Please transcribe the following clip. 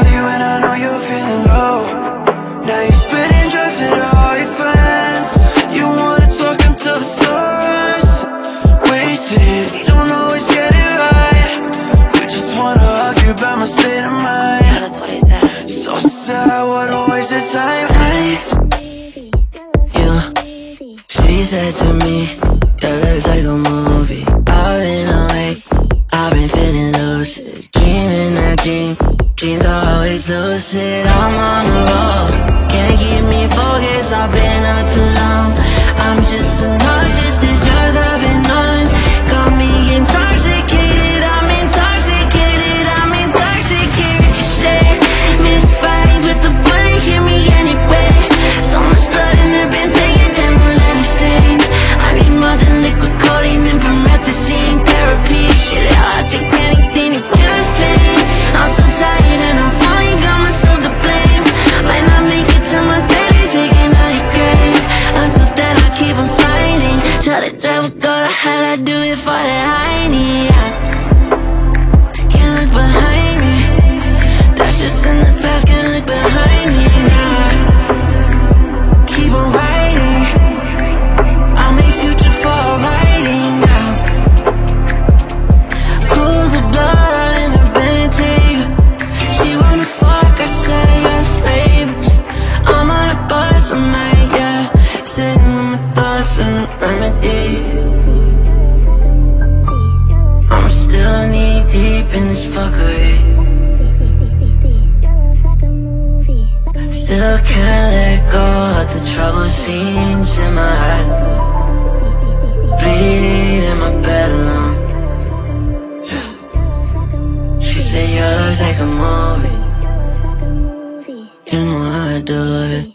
party when I know you're feeling low. Now you're spitting drugs with all your friends. You wanna talk until the sunrise. Wasted, you don't always get it right. You just wanna argue about my state of mind. Yeah, that's what he said. So sad, what a waste of time. She said to me, your looks like a movie. I've been awake, I've been feeling lucid, dreaming that dreams are always lucid. I'm on the road, can't keep me focused, I've been out too long. I'm just a nauseous, these drugs I've been on got me intoxicated, I'm intoxicated, I'm intoxicated. Shit, misfired with the bullet, hit me anyway. So much blood in the bin, take it down, don't let it stain. I need more than liquid codeine and promethazine therapy. Shit, I'll take anything to kill this pain. I'm so tired and I'm falling, got myself to blame. Might not make it to my 30s, taking out your grave. Until then I keep on smiling. Tell the devil go to hell, I do it for the hiney. Can't look behind me, that's just in the past, can't look behind me now. Keep on writing, I'll make future for writing now. Pools of blood all in her Bentayga. She wanna fuck, I say yes, baby. I'm on a bus, I'm like, yeah. Sitting on the bus in the remedy. I'm still knee deep in this fuckery. Still can't let go of the trouble scenes in my head. Bleed in my bed alone. Yeah. She said you look like a movie. You know how I do it.